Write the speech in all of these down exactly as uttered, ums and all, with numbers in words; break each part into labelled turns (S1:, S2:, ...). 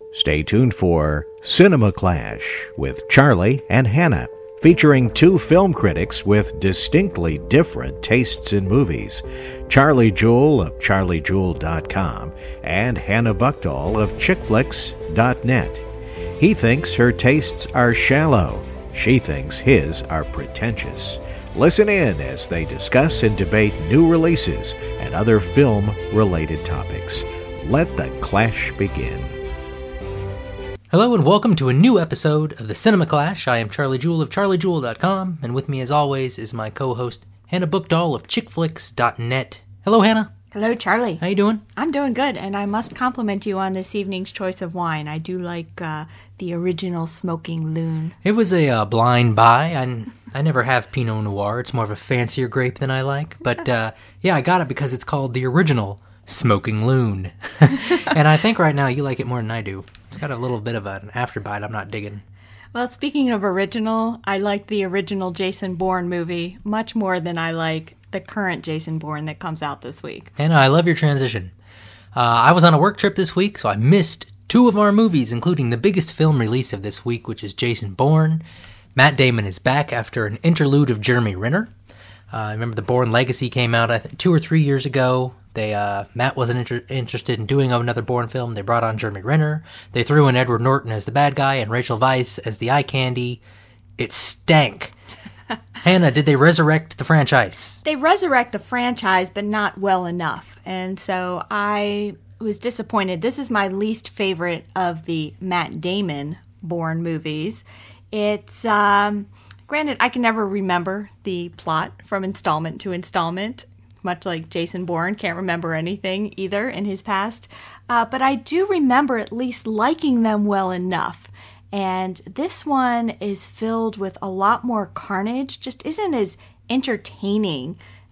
S1: Stay tuned for Cinema Clash with Charlie and Hannah, featuring two film critics with distinctly different tastes in movies, Charlie Jewell of charlie jewell dot com and Hannah Buchdahl of chick flicks dot net. He thinks her tastes are shallow. She thinks his are pretentious. Listen in as they discuss and debate new releases and other film-related topics. Let the clash begin.
S2: Hello and welcome to a new episode of the Cinema Clash. I am Charlie Jewell of charlie jewell dot com, and with me as always is my co-host Hannah Buchdahl of chick flicks dot net. Hello, Hannah.
S3: Hello, Charlie.
S2: How you doing?
S3: I'm doing good, and I must compliment you on this evening's choice of wine. I do like uh, the original Smoking Loon.
S2: It was a uh, blind buy. I, I never have Pinot Noir. It's more of a fancier grape than I like. But uh, yeah, I got it because it's called the original Smoking Loon. And I think right now you like it more than I do. It's got a little bit of an afterbite I'm not digging.
S3: Well, speaking of original, I like the original Jason Bourne movie much more than I like the current Jason Bourne that comes out this week.
S2: Hannah, I love your transition. Uh, I was on a work trip this week, so I missed two of our movies, including the biggest film release of this week, which is Jason Bourne. Matt Damon is back after an interlude of Jeremy Renner. Uh, I remember the Bourne Legacy came out I think, two or three years ago. They uh, Matt wasn't inter- interested in doing another Bourne film. They brought on Jeremy Renner. They threw in Edward Norton as the bad guy and Rachel Weisz as the eye candy. It stank. Hannah, did they resurrect the franchise?
S3: They resurrect the franchise, but not well enough. And so I was disappointed. This is my least favorite of the Matt Damon Bourne movies. It's, um, granted, I can never remember the plot from installment to installment, much like Jason Bourne can't remember anything either in his past. Uh, but I do remember at least liking them well enough. And this one is filled with a lot more carnage, just isn't as entertaining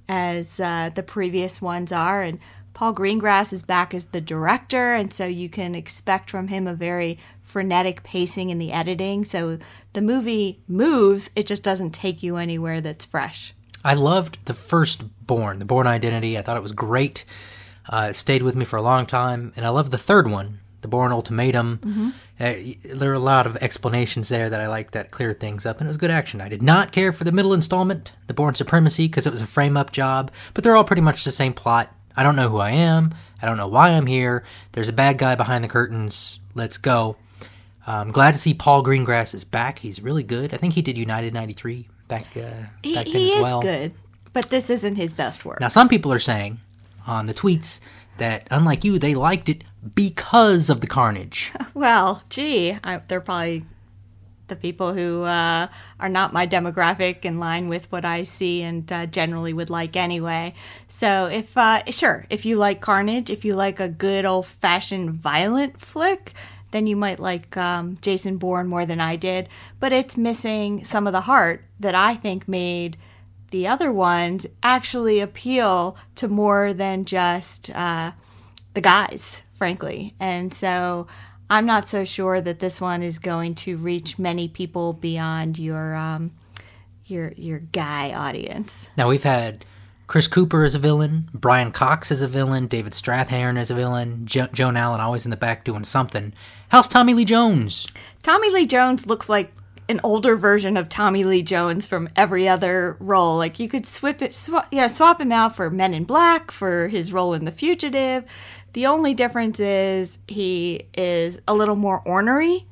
S3: as uh, the previous ones are. And Paul Greengrass is back as the director, and so you can expect from him a very frenetic pacing in the editing. So the movie moves, it just doesn't take you anywhere that's fresh.
S2: I loved the first Bourne, the Bourne Identity. I thought it was great. Uh, it stayed with me for a long time. And I love the third one, the Bourne Ultimatum. Mm-hmm. Uh, there were a lot of explanations there that I liked that cleared things up, and it was good action. I did not care for the middle installment, the Bourne Supremacy, because it was a frame-up job, but they're all pretty much the same plot. I don't know who I am. I don't know why I'm here. There's a bad guy behind the curtains. Let's go. Uh, I'm glad to see Paul Greengrass is back. He's really good. I think he did United ninety-three back, uh,
S3: he,
S2: back then
S3: he
S2: as well.
S3: He is good, but this isn't his best work.
S2: Now, some people are saying on the tweets that, unlike you, they liked it because of the carnage.
S3: Well, gee, I, they're probably the people who uh, are not my demographic in line with what I see and uh, generally would like anyway. So if, uh, sure, if you like carnage, if you like a good old-fashioned violent flick, then you might like um, Jason Bourne more than I did. But it's missing some of the heart that I think made the other ones actually appeal to more than just uh, the guys, frankly. And so I'm not so sure that this one is going to reach many people beyond your um, your your guy audience.
S2: Now, we've had Chris Cooper as a villain, Brian Cox as a villain, David Strathairn as a villain, jo- Joan Allen always in the back doing something. How's Tommy Lee Jones?
S3: Tommy Lee Jones looks like an older version of Tommy Lee Jones from every other role. Like you could swip it, sw- yeah, swap him out for Men in Black, for his role in The Fugitive. The only difference is he is a little more ornery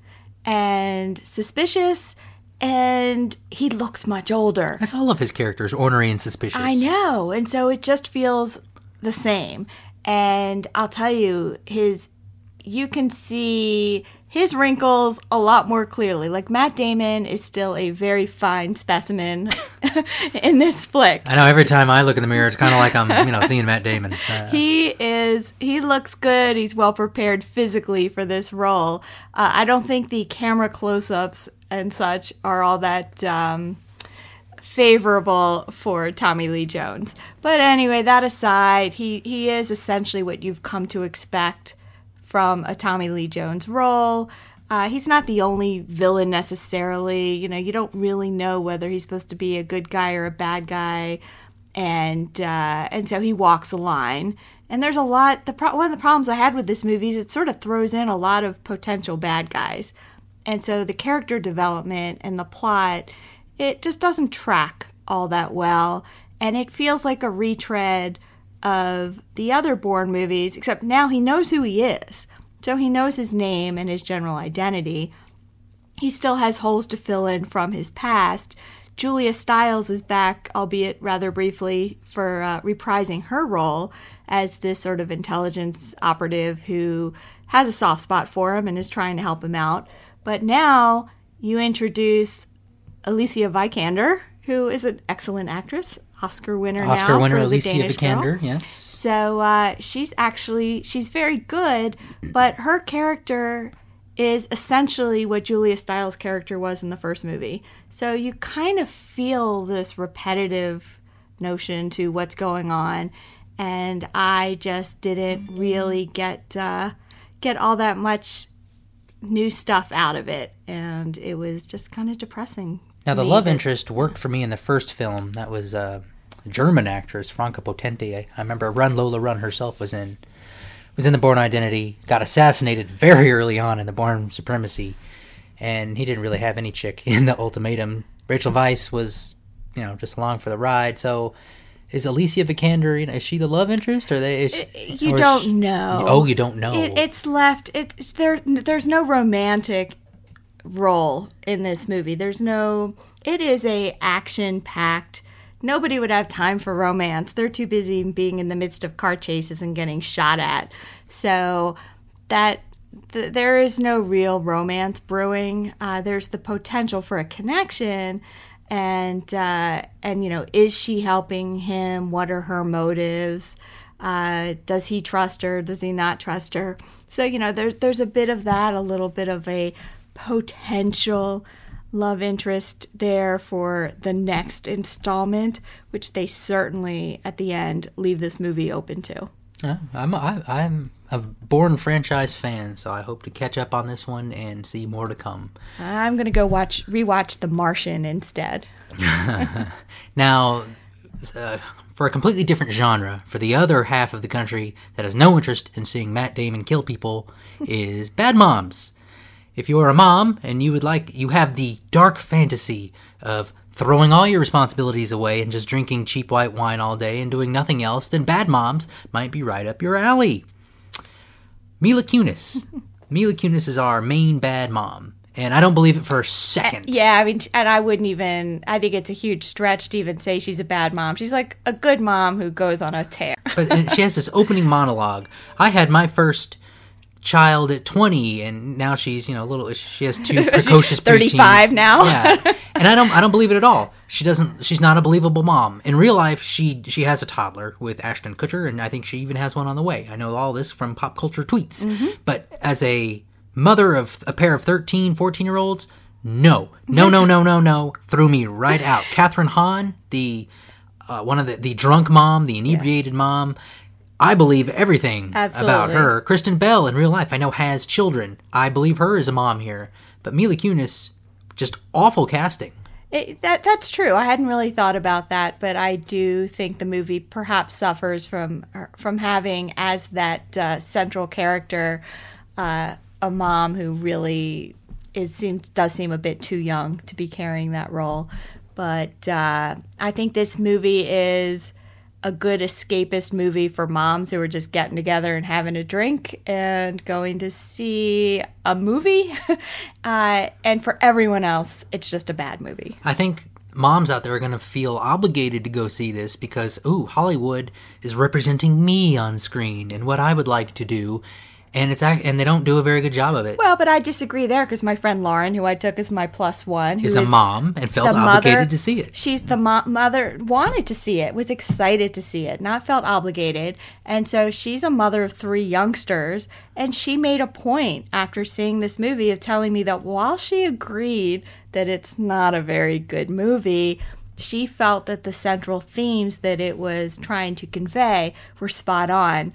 S3: and suspicious, and he looks much older.
S2: That's all of his characters, ornery and suspicious.
S3: I know, and so it just feels the same. And I'll tell you, his you can see his wrinkles a lot more clearly. Like, Matt Damon is still a very fine specimen in this flick.
S2: I know, every time I look in the mirror, it's kind of like I'm, you know, seeing Matt Damon. Uh,
S3: he is, he looks good. He's well prepared physically for this role. Uh, I don't think the camera close-ups and such are all that um, favorable for Tommy Lee Jones. But anyway, that aside, he, he is essentially what you've come to expect from a Tommy Lee Jones role. Uh, he's not the only villain necessarily. You know, you don't really know whether he's supposed to be a good guy or a bad guy. And uh, and so he walks a line. And there's a lot, the pro- one of the problems I had with this movie is it sort of throws in a lot of potential bad guys. And so the character development and the plot, it just doesn't track all that well. And it feels like a retread of the other Bourne movies, except now he knows who he is. So he knows his name and his general identity. He still has holes to fill in from his past. Julia Stiles is back, albeit rather briefly, for uh, reprising her role as this sort of intelligence operative who has a soft spot for him and is trying to help him out. But now you introduce Alicia Vikander, who is an excellent actress, Oscar winner
S2: Oscar
S3: now
S2: winner
S3: for
S2: Alicia
S3: The Danish
S2: Vikander,
S3: Girl.
S2: yes.
S3: So uh, she's actually, she's very good, but her character is essentially what Julia Stiles' character was in the first movie. So you kind of feel this repetitive notion to what's going on, and I just didn't really get uh, get all that much new stuff out of it, and it was just kind of depressing.
S2: Now, the
S3: me
S2: love
S3: that-
S2: interest worked for me in the first film. That was uh, a German actress, Franca Potente. I, I remember Run Lola Run herself was in was in The Bourne Identity, got assassinated very early on in The Bourne Supremacy, and he didn't really have any chick in The Ultimatum. Rachel Weisz was, you know, just along for the ride. So is Alicia Vikander, you know, is she the love interest? Or they? Is she,
S3: You
S2: or is
S3: don't
S2: she-
S3: know.
S2: Oh, you don't know.
S3: It, it's left. It's there. There's no romantic role in this movie. There's no. It is a action packed. Nobody would have time for romance. They're too busy being in the midst of car chases and getting shot at. So that th- there is no real romance brewing. Uh, there's the potential for a connection. And, uh, and you know, is she helping him? What are her motives? Uh, does he trust her? Does he not trust her? So, you know, there's, there's a bit of that, a little bit of a potential love interest there for the next installment, which they certainly, at the end, leave this movie open to.
S2: Uh, I'm I, I'm a Bourne franchise fan, so I hope to catch up on this one and see more to come.
S3: I'm going to go watch rewatch The Martian instead.
S2: Now, uh, for a completely different genre, for the other half of the country that has no interest in seeing Matt Damon kill people, is Bad Moms. If you're a mom and you would like, you have the dark fantasy of throwing all your responsibilities away and just drinking cheap white wine all day and doing nothing else, then Bad Moms might be right up your alley. Mila Kunis. Mila Kunis is our main bad mom, and I don't believe it for a second.
S3: Yeah, I mean, and I wouldn't even, I think it's a huge stretch to even say she's a bad mom. She's like a good mom who goes on a tear.
S2: But and she has this opening monologue. I had my first child at twenty, and now she's, you know, a little, she has two precocious
S3: thirty-five
S2: preteens.
S3: now.
S2: Yeah. And I don't I don't believe it at all. She doesn't she's not a believable mom. In real life, she she has a toddler with Ashton Kutcher, and I think she even has one on the way. I know all this from pop culture tweets.
S3: Mm-hmm.
S2: But as a mother of a pair of thirteen, fourteen year olds, no. No, no, no, no, no. Threw me right out. Catherine Hahn, the uh, one of the the drunk mom, the inebriated mom, I believe everything
S3: Absolutely.
S2: about her. Kristen Bell, in real life, I know has children. I believe her as a mom here. But Mila Kunis, just awful casting.
S3: It, that that's true. I hadn't really thought about that, but I do think the movie perhaps suffers from from having as that uh, central character uh, a mom who really is seems does seem a bit too young to be carrying that role. But uh, I think this movie is a good escapist movie for moms who are just getting together and having a drink and going to see a movie. uh, and for everyone else, it's just a bad movie.
S2: I think moms out there are going to feel obligated to go see this because, ooh, Hollywood is representing me on screen and what I would like to do. And it's act- and they don't do a very good job of it.
S3: Well, but I disagree there because my friend Lauren, who I took as my plus one, who
S2: is a mom and felt
S3: the
S2: obligated
S3: mother-
S2: to see it.
S3: She's the mo- mother, wanted to see it, was excited to see it, not felt obligated. And so she's a mother of three youngsters. And she made a point after seeing this movie of telling me that while she agreed that it's not a very good movie, she felt that the central themes that it was trying to convey were spot on.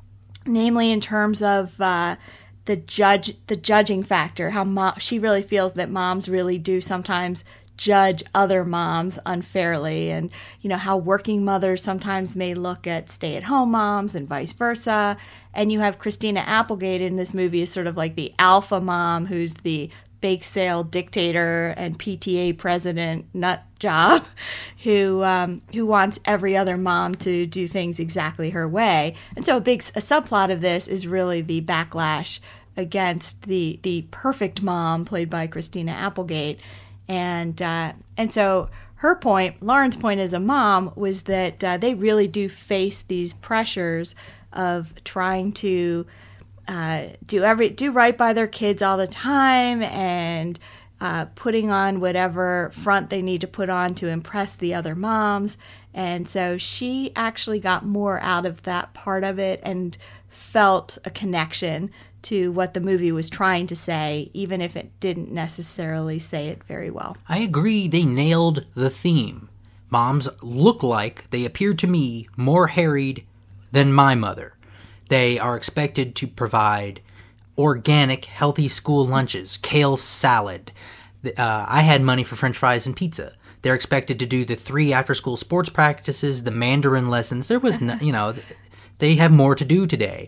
S3: Namely, in terms of uh, the judge, the judging factor, how mom, she really feels that moms really do sometimes judge other moms unfairly, and you know how working mothers sometimes may look at stay-at-home moms and vice versa. And you have Christina Applegate in this movie as sort of like the alpha mom who's the bake sale dictator and P T A president nut job who um, who wants every other mom to do things exactly her way. And so a big a subplot of this is really the backlash against the the perfect mom played by Christina Applegate. And uh, and so her point, Lauren's point as a mom, was that uh, they really do face these pressures of trying to uh, do every do right by their kids all the time, and uh, putting on whatever front they need to put on to impress the other moms. And so she actually got more out of that part of it and felt a connection to what the movie was trying to say, even if it didn't necessarily say it very well.
S2: I agree they nailed the theme. Moms look like, they appear to me, more harried than my mother. They are expected to provide organic, healthy school lunches, kale salad. Uh, I had money for French fries and pizza. They're expected to do the three after-school sports practices, the Mandarin lessons. There was, no, you know, they have more to do today.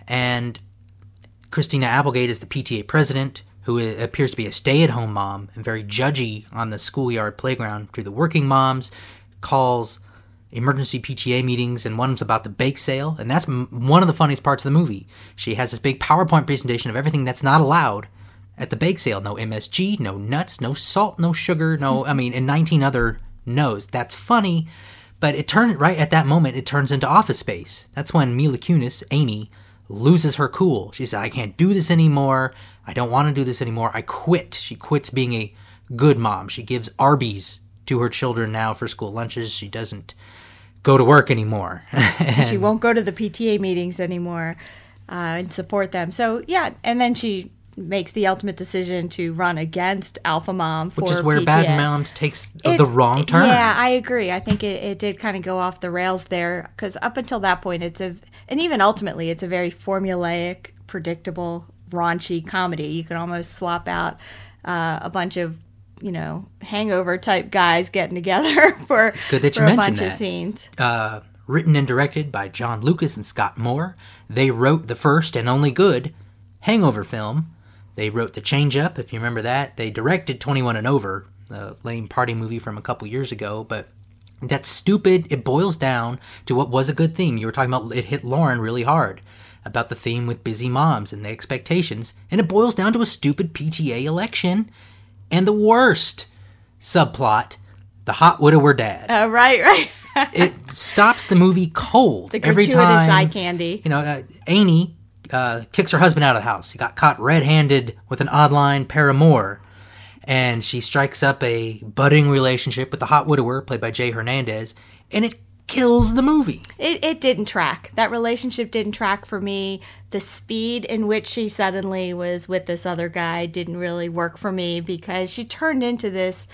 S2: And Christina Applegate is the P T A president, who appears to be a stay-at-home mom and very judgy on the schoolyard playground to the working moms, calls emergency P T A meetings, and one's about the bake sale. And that's m- one of the funniest parts of the movie. She has this big PowerPoint presentation of everything that's not allowed at the bake sale. No M S G, no nuts, no salt, no sugar, no, I mean, and nineteen other no's. That's funny, but it turned, right at that moment, it turns into Office Space. That's when Mila Kunis, Amy, loses her cool. She said, I can't do this anymore. I don't want to do this anymore. I quit. She quits being a good mom. She gives Arby's to her children now for school lunches. She doesn't go to work anymore.
S3: And she won't go to the P T A meetings anymore uh, and support them. So, yeah, and then she makes the ultimate decision to run against Alpha Mom for
S2: Which is where
S3: P T A.
S2: Bad Moms takes
S3: It-
S2: the wrong turn.
S3: Yeah, I agree. I think it, it did kind of go off the rails there, because up until that point, it's a, and even ultimately, it's a very formulaic, predictable, raunchy comedy. You can almost swap out uh, a bunch of, you know, hangover type guys getting together for,
S2: It's good that you
S3: for a
S2: mentioned
S3: bunch of
S2: that.
S3: scenes.
S2: Uh, written and directed by John Lucas and Scott Moore. They wrote the first and only good Hangover film. They wrote The Change Up, if you remember that. They directed twenty-one and Over, the lame party movie from a couple years ago, but that's stupid. It boils down to what was a good theme. You were talking about, it hit Lauren really hard, about the theme with busy moms and the expectations, and it boils down to a stupid P T A election and the worst subplot, the hot widower dad.
S3: Uh, right, right.
S2: It stops the movie cold
S3: The
S2: every
S3: gratuitous
S2: time.
S3: eye candy.
S2: You know, uh, Amy uh, kicks her husband out of the house. He got caught red-handed with an odd-line paramour, and she strikes up a budding relationship with the hot widower, played by Jay Hernandez, and it kills the movie.
S3: It, it didn't track. That relationship didn't track for me. The speed in which she suddenly was with this other guy didn't really work for me, because she turned into this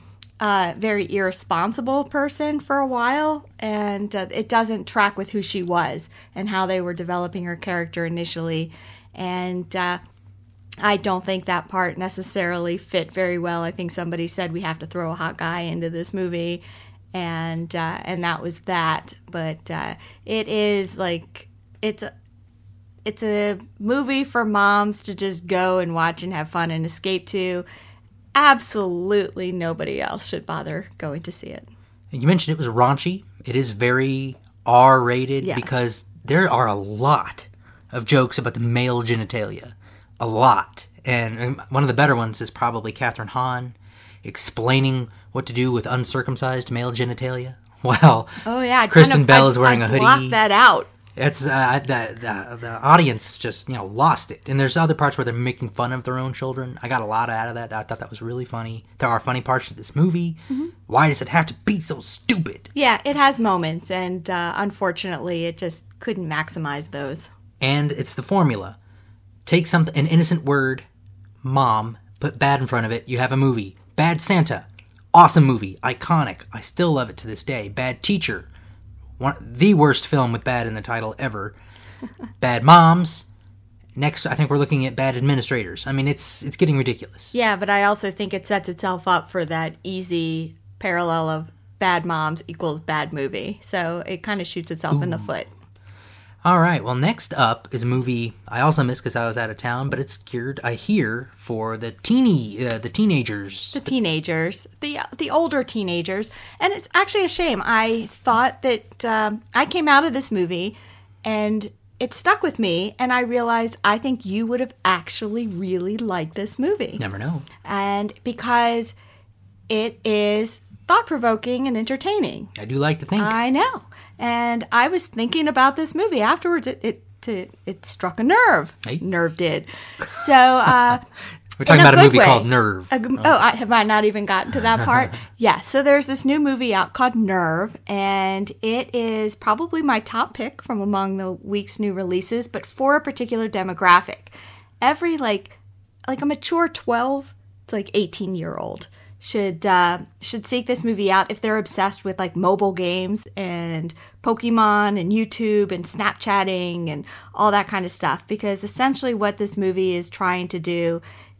S3: uh, very irresponsible person for a while, and uh, it doesn't track with who she was and how they were developing her character initially. And uh, I don't think that part necessarily fit very well. I think somebody said we have to throw a hot guy into this movie, and uh, and that was that. But uh, it is like it's a it's a movie for moms to just go and watch and have fun and escape to. Absolutely nobody else should bother going to see it.
S2: You mentioned it was raunchy. It is very R-rated,
S3: Yes.
S2: because there are a lot of jokes about the male genitalia. A lot. And one of the better ones is probably Catherine Hahn explaining what to do with uncircumcised male genitalia. Well,
S3: Oh yeah, I
S2: Kristen
S3: kind of,
S2: Bell
S3: I,
S2: is wearing
S3: I
S2: a hoodie.
S3: blocked that out.
S2: It's uh, the, the the audience just, you know, lost it. And there's other parts where they're making fun of their own children. I got a lot out of that. I thought that was really funny. There are funny parts to this movie.
S3: Mm-hmm.
S2: Why does it have to be so stupid?
S3: Yeah, it has moments, and uh, unfortunately, it just couldn't maximize those.
S2: And it's the formula. Take some an innocent word, mom, put bad in front of it, you have a movie. Bad Santa, awesome movie, iconic. I still love it to this day. Bad Teacher, one, the worst film with bad in the title ever. Bad Moms, Next, I think we're looking at bad administrators. I mean, it's it's getting ridiculous.
S3: Yeah, but I also think it sets itself up for that easy parallel of bad moms equals bad movie. So it kind of shoots itself Ooh. in the foot.
S2: All right. Well, next up is a movie I also missed because I was out of town, but it's geared, I hear, for the teeny, uh, the teenagers.
S3: The teenagers, the the older teenagers, and it's actually a shame. I thought that um, I came out of this movie, and it stuck with me, and I realized I think you would have actually really liked this movie.
S2: Never know.
S3: And because it is thought-provoking and entertaining.
S2: I do like to think.
S3: I know. And I was thinking about this movie afterwards. It it it, it struck a nerve.
S2: Hey.
S3: Nerve did. So uh,
S2: we're talking
S3: a
S2: about a movie
S3: way.
S2: called Nerve.
S3: A, oh, oh I, have I not even gotten to that part? Yeah. So there's this new movie out called Nerve, and it is probably my top pick from among the week's new releases, but for a particular demographic. Every like like a mature twelve to like eighteen year old should uh, should seek this movie out if they're obsessed with like mobile games and Pokemon and YouTube and Snapchatting and all that kind of stuff. Because essentially what this movie is trying to do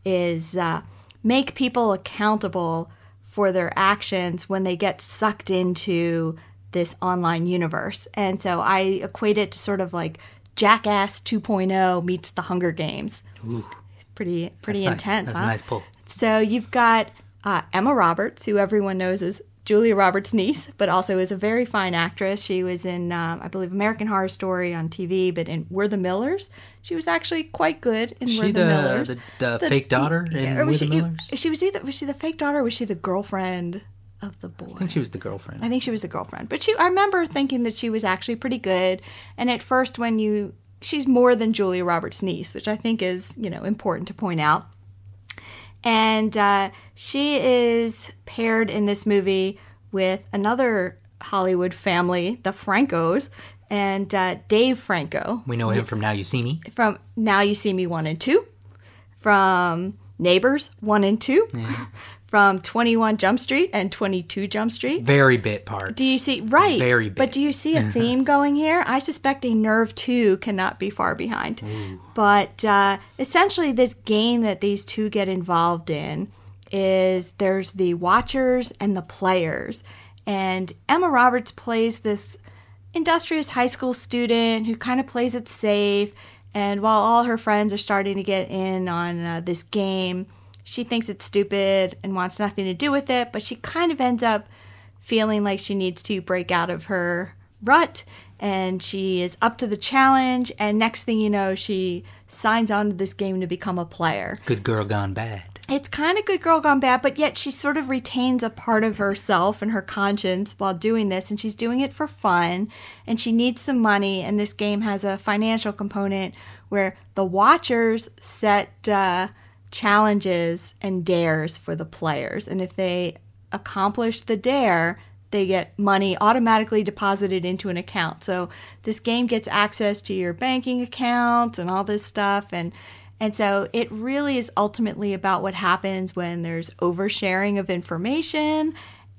S3: is uh, make people accountable for their actions when they get sucked into this online universe. And so I equate it to sort of like Jackass two point oh meets the Hunger Games.
S2: Ooh,
S3: pretty pretty
S2: that's
S3: intense,
S2: nice. That's
S3: huh?
S2: a nice pull.
S3: So you've got Uh, Emma Roberts, who everyone knows as Julia Roberts' niece, but also is a very fine actress. She was in, um, I believe, American Horror Story on T V, but in We're the Millers, she was actually quite good in
S2: Is
S3: We're
S2: she
S3: the,
S2: the
S3: Millers.
S2: The, the, the fake daughter in
S3: yeah,
S2: We're
S3: was
S2: the
S3: she,
S2: Millers?
S3: She was either was she the fake daughter or was she the girlfriend of the boy?
S2: I think she was the girlfriend.
S3: I think she was the girlfriend. But she, I remember thinking that she was actually pretty good. And at first, when you, she's more than Julia Roberts' niece, which I think is, you know, important to point out. And uh, she is paired in this movie with another Hollywood family, the Francos, and uh, Dave Franco.
S2: We know him from Now You See Me.
S3: From Now You See Me one and two. From Neighbors one and two.
S2: Yeah.
S3: From twenty-one Jump Street and twenty-two Jump Street.
S2: Very bit parts.
S3: Do you see, right.
S2: Very bit.
S3: But do you see a theme going here? I suspect a Nerve two cannot be far behind.
S2: Ooh.
S3: But uh, essentially this game that these two get involved in is there's the watchers and the players. And Emma Roberts plays this industrious high school student who kind of plays it safe. And while all her friends are starting to get in on uh, this game, she thinks it's stupid and wants nothing to do with it, but she kind of ends up feeling like she needs to break out of her rut, and she is up to the challenge, and next thing you know, she signs on to this game to become a player.
S2: Good girl gone bad.
S3: It's kind of good girl gone bad, but yet she sort of retains a part of herself and her conscience while doing this, and she's doing it for fun, and she needs some money, and this game has a financial component where the watchers set uh, challenges and dares for the players, and if they accomplish the dare, they get money automatically deposited into an account. So this game gets access to your banking accounts and all this stuff, and and so it really is ultimately about what happens when there's oversharing of information,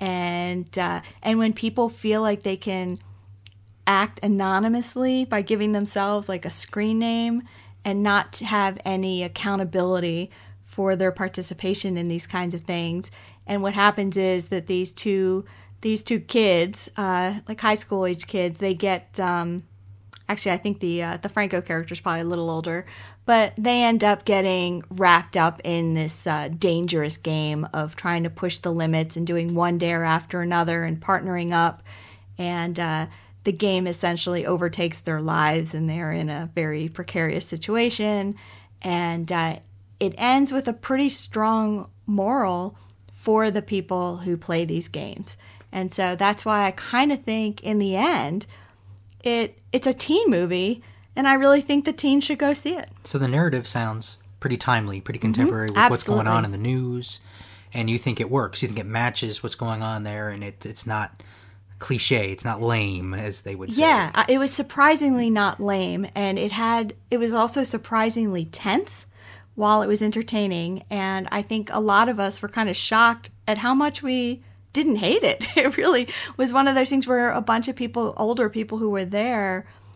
S3: and uh, and when people feel like they can act anonymously by giving themselves like a screen name and not have any accountability for their participation in these kinds of things. And what happens is that these two these two kids, uh, like high school age kids, they get um, actually I think the uh, the Franco character is probably a little older, but they end up getting wrapped up in this uh, dangerous game of trying to push the limits and doing one dare after another and partnering up, and uh, the game essentially overtakes their lives, and they're in a very precarious situation. And uh, it ends with a pretty strong moral for the people who play these games. And so that's why I kind of think in the end, it it's a teen movie, and I really think the teens should go see it.
S2: So the narrative sounds pretty timely, pretty contemporary
S3: Mm-hmm.
S2: with what's going
S3: Absolutely.
S2: on in the news, and you think it works. You think it matches what's going on there, and it it's not cliche, it's not lame, as they would say.
S3: Yeah, uh, it was surprisingly not lame, and it had it was also surprisingly tense while it was entertaining, and I think a lot of us were kind of shocked at how much we didn't hate it. It really was one of those things where a bunch of people, older people who were there,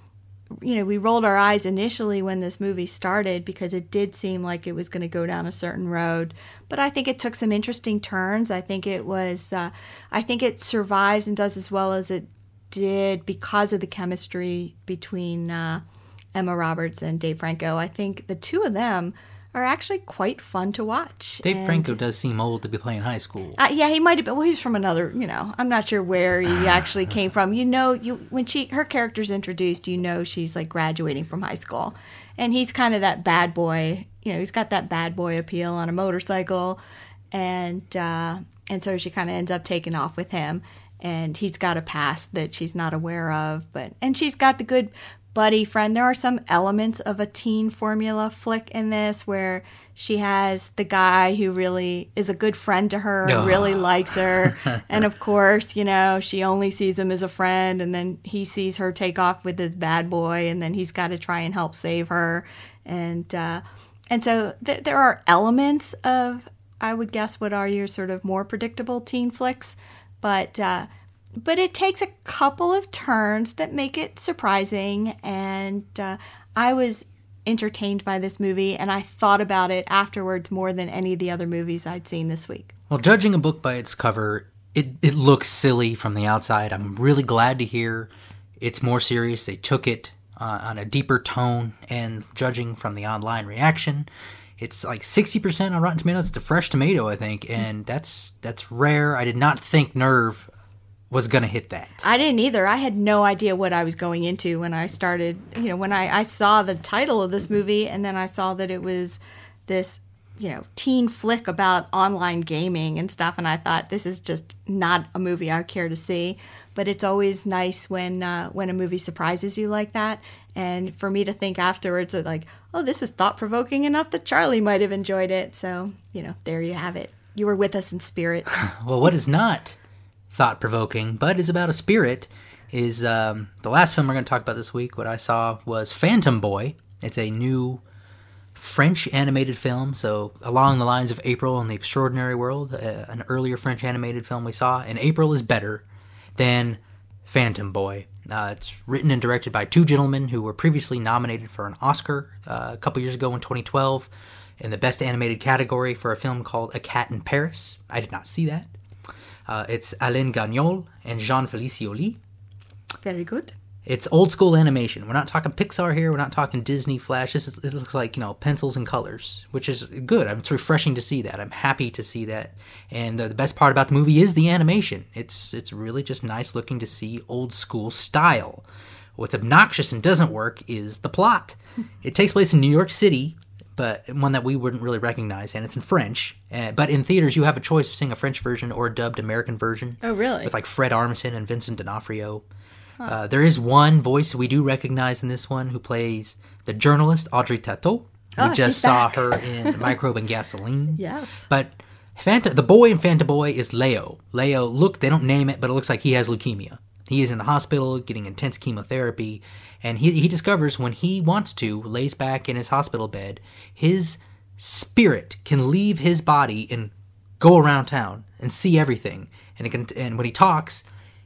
S3: you know, we rolled our eyes initially when this movie started because it did seem like it was going to go down a certain road. But I think it took some interesting turns. I think it was, uh, I think it survives and does as well as it did because of the chemistry between uh, Emma Roberts and Dave Franco. I think the two of them are actually quite fun to watch.
S2: Dave
S3: and,
S2: Franco does seem old to be playing high school.
S3: Uh, yeah, he might have been. Well, he was from another, you know, I'm not sure where he actually came from. You know, you when she her character's introduced, you know she's like graduating from high school. And he's kind of that bad boy, you know, he's got that bad boy appeal on a motorcycle. And, uh, and so she kind of ends up taking off with him. And he's got a past that she's not aware of. But and she's got the good buddy friend. There are some elements of a teen formula flick in this where she has the guy who really is a good friend to her and
S2: oh.
S3: really likes her. And of course, you know, she only sees him as a friend, and then he sees her take off with this bad boy, and then he's got to try and help save her. And uh, and so th- there are elements of, I would guess, what are your sort of more predictable teen flicks. But uh, but it takes a couple of turns that make it surprising, and uh, I was entertained by this movie, and I thought about it afterwards more than any of the other movies I'd seen this week.
S2: Well, judging a book by its cover, it, it looks silly from the outside. I'm really glad to hear it's more serious. They took it uh, on a deeper tone, and judging from the online reaction, it's like sixty percent on Rotten Tomatoes. It's a fresh tomato, I think, and that's that's rare. I did not think Nerve was going to hit that.
S3: I didn't either. I had no idea what I was going into when I started, you know, when I, I saw the title of this movie, and then I saw that it was this, you know, teen flick about online gaming and stuff, and I thought, this is just not a movie I care to see. But it's always nice when uh, when a movie surprises you like that, and for me to think afterwards that, like, oh, this is thought-provoking enough that Charlie might have enjoyed it. So, you know, there you have it. You were with us in spirit.
S2: Well, what is not thought-provoking, but is about a spirit, is um, the last film we're going to talk about this week. What I saw was Phantom Boy. It's a new French animated film, so along the lines of April and the Extraordinary World, uh, an earlier French animated film we saw, and April is better than Phantom Boy. Uh, it's written and directed by two gentlemen who were previously nominated for an Oscar uh, a couple years ago in twenty twelve in the Best Animated category for a film called A Cat in Paris. I did not see that. Uh, it's Alain Gagnol and Jean-Félicie Joly.
S3: Very good.
S2: It's old school animation. We're not talking Pixar here. We're not talking Disney Flash. This is, it looks like, you know, pencils and colors, which is good. It's refreshing to see that. I'm happy to see that. And the, the best part about the movie is the animation. It's it's really just nice looking to see old school style. What's obnoxious and doesn't work is the plot. It takes place in New York City, but one that we wouldn't really recognize, and it's in French. Uh, but in theaters, you have a choice of seeing a French version or a dubbed American version.
S3: Oh, really?
S2: With like Fred Armisen and Vincent D'Onofrio. Huh. Uh, there is one voice we do recognize in this one who plays the journalist Audrey Tautou. We
S3: oh,
S2: just saw
S3: back.
S2: her in Microbe and Gasoline.
S3: Yes.
S2: But Fanta, the boy in Phantom Boy is Leo. Leo, look, they don't name it, but it looks like he has leukemia. He is in the hospital getting intense chemotherapy, and he, he discovers when he wants to, lays back in his hospital bed, his spirit can leave his body and go around town and see everything. And it can, and when he talks,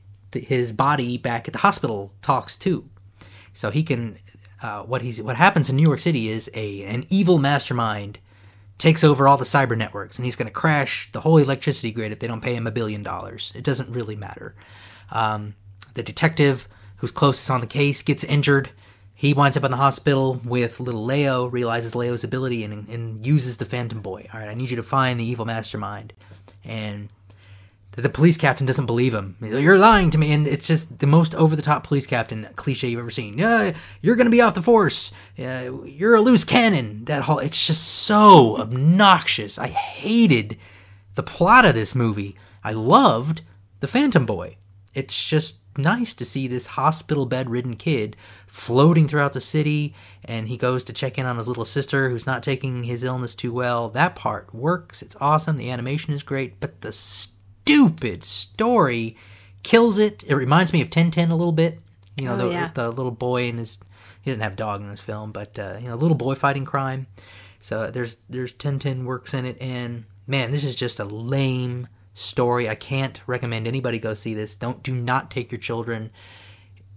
S2: his body back at the hospital talks too. So he can, uh, what he's what happens in New York City is a an evil mastermind takes over all the cyber networks, and he's going to crash the whole electricity grid if they don't pay him a billion dollars. It doesn't really matter. Um, the detective who's closest on the case gets injured. He winds up in the hospital with little Leo, realizes Leo's ability, and, and uses the Phantom Boy. All right, I need you to find the evil mastermind. And the police captain doesn't believe him. He's like, you're lying to me. And it's just the most over-the-top police captain cliche you've ever seen. Uh, you're going to be off the force. Uh, you're a loose cannon. That whole, it's just so obnoxious. I hated the plot of this movie. I loved the Phantom Boy. It's just nice to see this hospital bed-ridden kid floating throughout the city, and he goes to check in on his little sister who's not taking his illness too well. That part works. It's awesome. The animation is great, but the stupid story kills it. It reminds me of ten ten a little bit. You know,
S3: oh,
S2: the,
S3: yeah. the
S2: little boy and his, he didn't have a dog in this film, but, uh, you know, little boy fighting crime. So there's there's ten ten works in it, and man, this is just a lame story. I can't recommend anybody go see this. Don't do not take your children.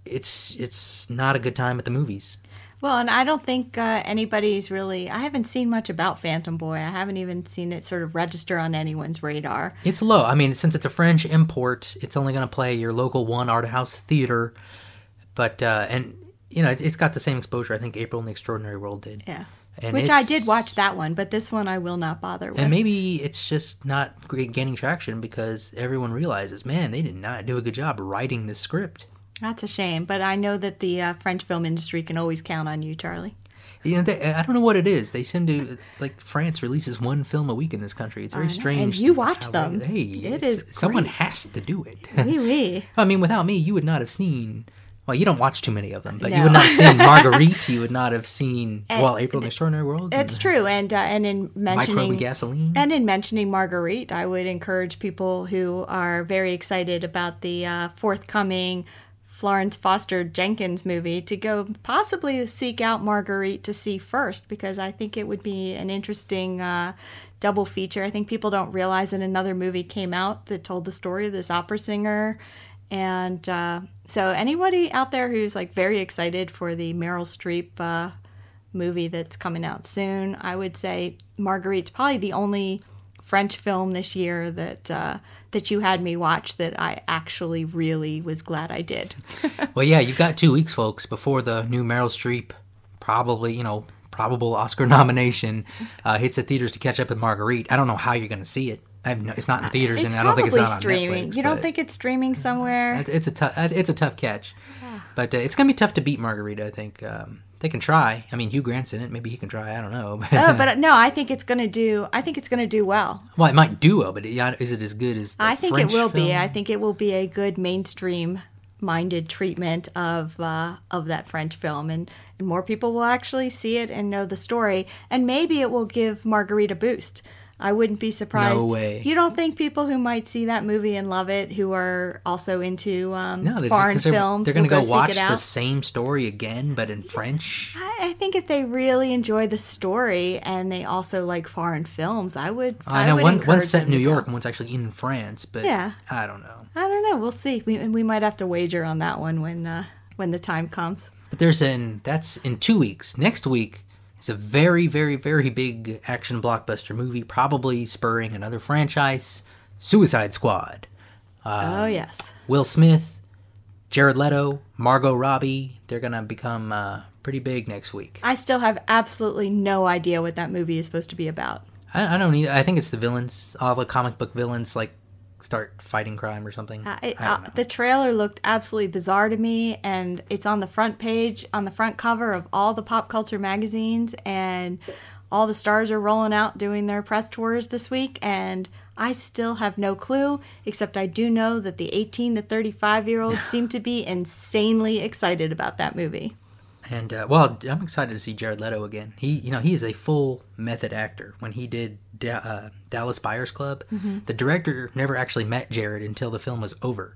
S2: it's it's not a good time at the movies.
S3: Well, and I don't think uh, anybody's really... I haven't seen much about Phantom Boy. I haven't even seen it sort of register on anyone's radar.
S2: It's low. I mean, since it's a French import, it's only going to play your local one art house theater. But, uh, and, you know, it's got the same exposure I think April in the Extraordinary World did.
S3: Yeah.
S2: And
S3: Which I did watch that one, but this one I will not bother with.
S2: And maybe it's just not great gaining traction because everyone realizes, man, they did not do a good job writing this script.
S3: That's a shame, but I know that the uh, French film industry can always count on you, Charlie.
S2: You know, they, I don't know what it is. They seem to, like, France releases one film a week in this country. It's very strange.
S3: And you watch them.
S2: Hey,
S3: it is
S2: someone
S3: great.
S2: has to do it.
S3: Oui, oui.
S2: I mean, without me, you would not have seen... Well, you don't watch too many of them, but
S3: No.
S2: you would not have seen Marguerite. You would not have seen,
S3: And
S2: well, April in the Extraordinary World.
S3: It's
S2: and
S3: true, and uh, and in mentioning
S2: Microbe and Gasoline.
S3: and in mentioning Marguerite, I would encourage people who are very excited about the uh, forthcoming Florence Foster Jenkins movie to go possibly seek out Marguerite to see first, because I think it would be an interesting uh, double feature. I think people don't realize that another movie came out that told the story of this opera singer. And uh, so anybody out there who's like very excited for the Meryl Streep uh, movie that's coming out soon, I would say Marguerite's probably the only French film this year that uh, that you had me watch that I actually really was glad I did.
S2: Well, yeah, you've got two weeks, folks, before the new Meryl Streep, probably, you know, probable Oscar nomination uh, hits the theaters to catch up with Marguerite. I don't know how you're going to see it. I have no, it's not in theaters,
S3: It's
S2: and I don't think it's not
S3: streaming.
S2: on Netflix.
S3: You don't
S2: but
S3: think it's streaming somewhere?
S2: It's a tough. It's a tough catch, but uh, it's going to be tough to beat Marguerite. I think um, they can try. I mean, Hugh Grant's in it. Maybe he can try. I don't know.
S3: Oh, but no, I think it's going to do. I think it's going to do well.
S2: Well, it might do well, but it, yeah, is it as good as the
S3: I think
S2: French
S3: it will
S2: film?
S3: be. I think it will be a good mainstream-minded treatment of uh, of that French film, and, and more people will actually see it and know the story, and maybe it will give Marguerite a boost. I wouldn't be surprised.
S2: No way.
S3: You don't think people who might see that movie and love it, who are also into um,
S2: No, they,
S3: foreign
S2: 'cause they're,
S3: films,
S2: they're going to
S3: will
S2: go
S3: seek
S2: watch
S3: it
S2: the
S3: out?
S2: same story again, but in French.
S3: I, I think if they really enjoy the story and they also like foreign films, I would.
S2: I
S3: I
S2: know
S3: would
S2: one
S3: encourage
S2: one's set
S3: them
S2: in New
S3: to go.
S2: York and one's actually in France, but
S3: Yeah.
S2: I don't know.
S3: I don't know. We'll see. We we might have to wager on that one when uh, when the time comes.
S2: But there's an that's in two weeks. Next week is a very, very, very big action blockbuster movie, probably spurring another franchise, Suicide Squad.
S3: oh yes.
S2: Will Smith, Jared Leto, Margot Robbie, they're going to become uh, pretty big next week.
S3: I still have absolutely no idea what that movie is supposed to be about.
S2: I, I don't either. I think it's the villains, all the comic book villains, like, start fighting crime or something.
S3: Uh, it,
S2: I don't
S3: uh,
S2: know.
S3: the trailer looked absolutely bizarre to me, and it's on the front page, on the front cover of all the pop culture magazines, and all the stars are rolling out doing their press tours this week, and I still have no clue, except I do know that the eighteen to thirty-five year olds seem to be insanely excited about that movie.
S2: And, uh, well, I'm excited to see Jared Leto again. He, you know, he is a full method actor. When he did da- uh, Dallas Buyers Club,
S3: Mm-hmm.
S2: the director never actually met Jared until the film was over.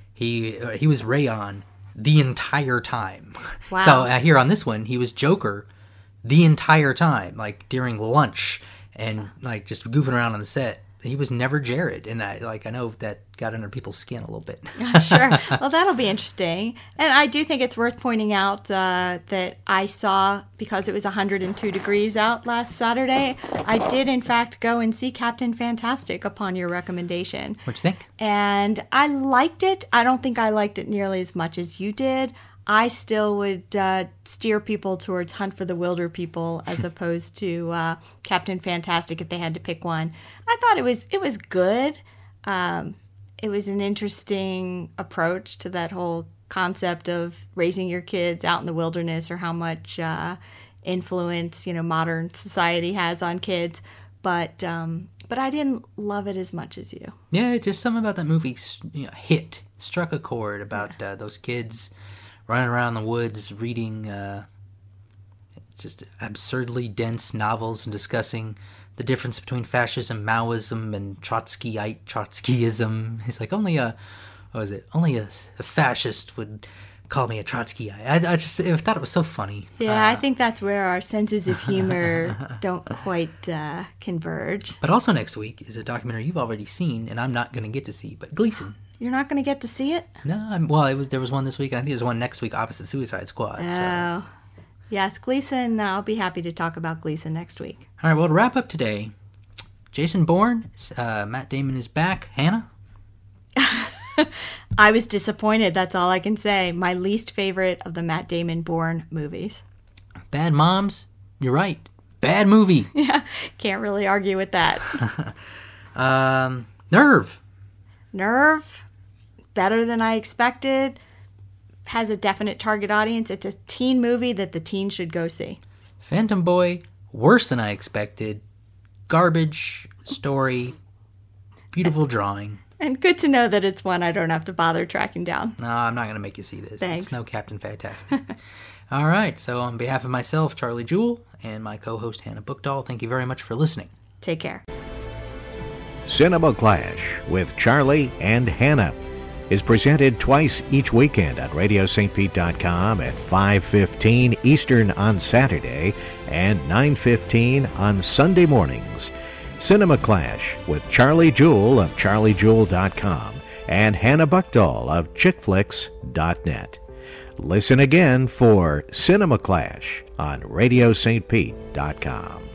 S2: He uh, he was Rayon the entire time.
S3: Wow.
S2: So uh, here on this one, he was Joker the entire time, like during lunch and like just goofing around on the set. He was never Jared, and I like I know that got under people's skin a little bit.
S3: Sure. Well, that'll be interesting. And I do think it's worth pointing out uh, that I saw, because it was one hundred two degrees out last Saturday, I did in fact go and see Captain Fantastic upon your recommendation.
S2: What'd you think?
S3: And I liked it. I don't think I liked it nearly as much as you did. I still would uh, steer people towards Hunt for the Wilder People as opposed to uh, Captain Fantastic if they had to pick one. I thought it was it was good. Um, it was an interesting approach to that whole concept of raising your kids out in the wilderness, or how much uh, influence, you know, modern society has on kids. But um, but I didn't love it as much as you.
S2: Yeah, just something about that movie, you know, hit, struck a chord about uh, those kids running around the woods reading uh, just absurdly dense novels and discussing the difference between fascism, Maoism, and Trotskyite Trotskyism. It's like only a, what was it? Only a, a fascist would call me a Trotskyite. I, I just I thought it was so funny.
S3: Yeah,
S2: Uh,
S3: I think that's where our senses of humor don't quite uh, converge.
S2: But also next week is a documentary you've already seen, and I'm not going to get to see, but Gleason.
S3: You're not going to get to see it?
S2: No, I'm, well, it was there was one this week, and I think there's one next week opposite Suicide Squad.
S3: Oh.
S2: So.
S3: Yes, Gleason. I'll be happy to talk about Gleason next week.
S2: All right, well, to wrap up today, Jason Bourne, uh, Matt Damon is back. Hannah?
S3: I was disappointed. That's all I can say. My least favorite of the Matt Damon Bourne movies.
S2: Bad Moms? You're right. Bad movie.
S3: Yeah, can't really argue with that.
S2: um, Nerve.
S3: Nerve, better than I expected. Has a definite target audience. It's a teen movie that the teen should go see.
S2: Phantom Boy, worse than I expected. Garbage story. Beautiful drawing.
S3: And good to know that it's one I don't have to bother tracking down.
S2: No, I'm not going to make you see this.
S3: Thanks.
S2: It's no Captain Fantastic. All right, so on behalf of myself, Charlie Jewell, and my co-host Hannah Bookdahl, thank you very much for listening.
S3: Take care.
S1: Cinema Clash with Charlie and Hannah is presented twice each weekend on radio st pete dot com at five fifteen Eastern on Saturday and nine fifteen on Sunday mornings. Cinema Clash with Charlie Jewell of charlie jewell dot com and Hannah Bookdahl of chick flicks dot net. Listen again for Cinema Clash on radio st pete dot com.